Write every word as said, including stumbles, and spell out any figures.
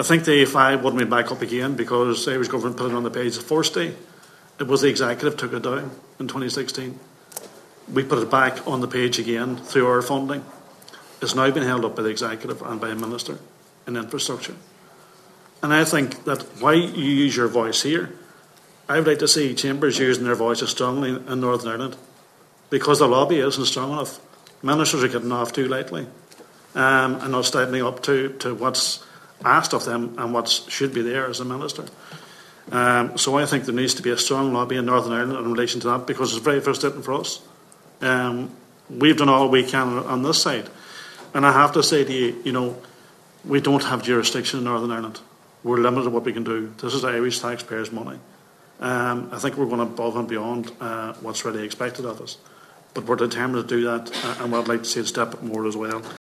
I think the A five wouldn't be back up again because the Irish government put it on the page the first day. It was the executive took it down in twenty sixteen. We put it back on the page again through our funding. It's now been held up by the executive and by a minister in infrastructure. And I think that why you use your voice here, I would like to see Chambers using their voices strongly in Northern Ireland, because the lobby isn't strong enough. Ministers are getting off too lightly um, and not standing up to, to what's asked of them and what should be there as a minister. Um, so I think there needs to be a strong lobby in Northern Ireland in relation to that, because it's very frustrating for us. Um, we've done all we can on this side. And I have to say to you, you know, we don't have jurisdiction in Northern Ireland. We're limited to what we can do. This is Irish taxpayers' money. Um, I think we're going above and beyond uh, what's really expected of us. But we're determined to do that, uh, and what I'd like to see is step up more as well.